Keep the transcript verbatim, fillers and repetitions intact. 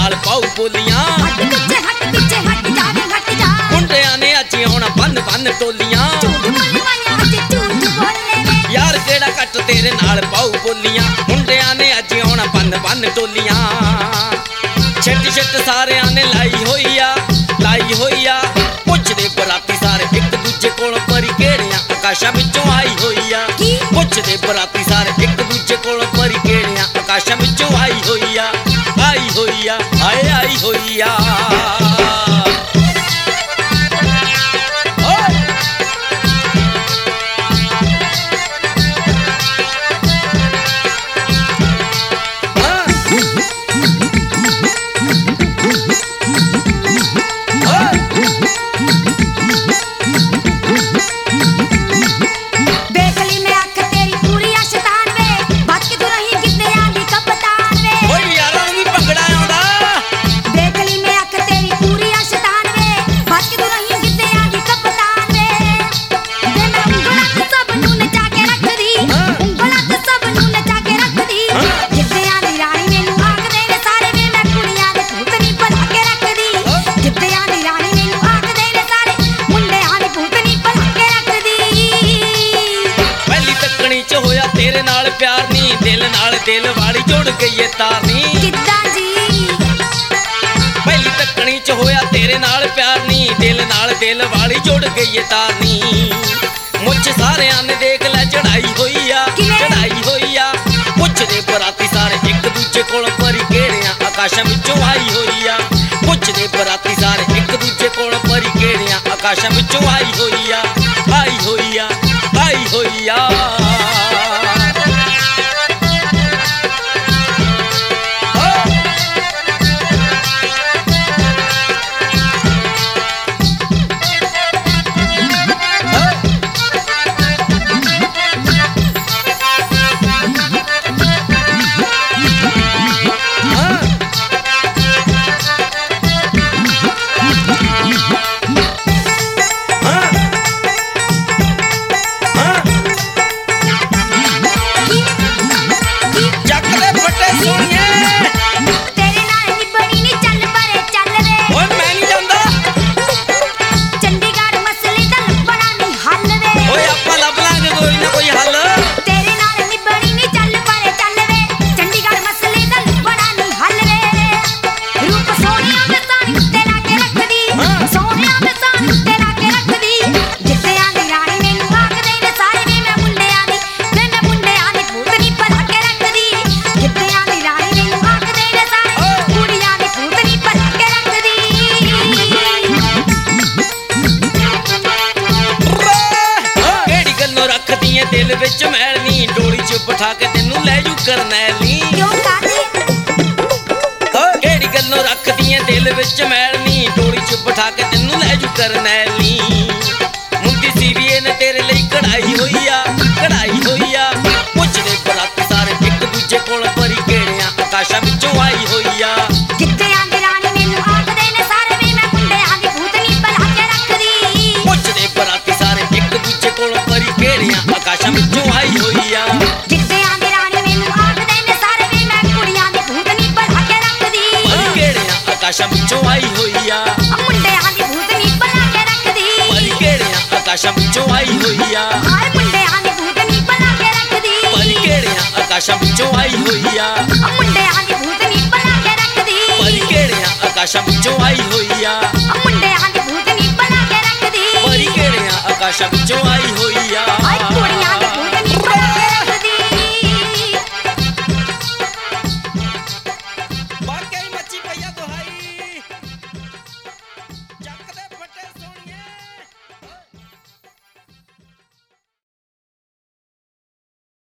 नाल पाऊ बोलियां हट पीछे हट पीछे हट जावे हट जा मुंडियां ने अज आउणा बन बन टोलियां झूठ बोलने वालियां अज झूठ बोलने ने यार केड़ा कट तेरे नाल पाऊ बोलियां मुंडियां ने अज आउणा बन बन टोलियां छिट छिट सारियां ने लाई होई आ लाई होई आ पुछदे बराती सारे एक दूजे कोल परी केड़ियां आकाशां विचों आई होई आ पुछदे बराती सारे एक दूजे कोल परी केड़ियां आकाशां विचों आई होई आ आई होई आ आए आई होई आ तेरे नाल प्यार नी दिल नाल दिल वाली जुड़ गई है तार नी किद्दां जी पहली तकनी च होया तेरे नाल प्यार नी दिल नाल दिल वाली जुड़ गई है तार नी मुझ सारियां ने देख लै चढ़ाई होई आ चढ़ाई होई आ पुछदे बराती सारे एक दूजे कोल परी केड़ियां आकाशां विचों आई होई आ पुछदे बराती सारे एक दूजे कोल परी केड़ियां आकाशां विचों आई होई आ आई होई आ आई होई आ दिल विच मैल नी डोली च बिठा के तेनू लै जू करनैली क्यों कादी केड़ी गल्लों रखदी है दिल विच मैल नी डोली च बिठा के तेनू लै जू करनैली मुंडी सीवीए ने तेरे लई कढ़ाई होई आ कढ़ाई होई आ पुछदे बराती सारे एक दूजे कोल परी केड़ियां आकाशां विचों आई होई आ किद्दियां दी रानी मैनू आखदे ने सारे वे मैं मुंडियां दी भूतनी बना के रखदी पुछदे बराती सारे एक दूजे कोल परी केड़ियां आकाशां विचों आई होई आ किद्दियां दी रानी मैनू आखदे ने सारे वे मैं कुड़ियां दी भूतनी बना के रखदी परी केड़ियां आकाशां विचों आई होई आ मुंडियां दी भूतनी बना के रखदी परी केड़ियां आकाशां विचों आई होई आ हाय मुंडियां दी भूतनी बना के रखदी परी केड़ियां आकाशां विचों आई होई आ मुंडियां दी भूतनी बना के रखदी परी केड़ियां आकाशां विचों आई होई आ मुंडियां दी भूतनी बना के रखदी परी केड़ियां आकाशां विचों आई होई आ हाय कुड़ियां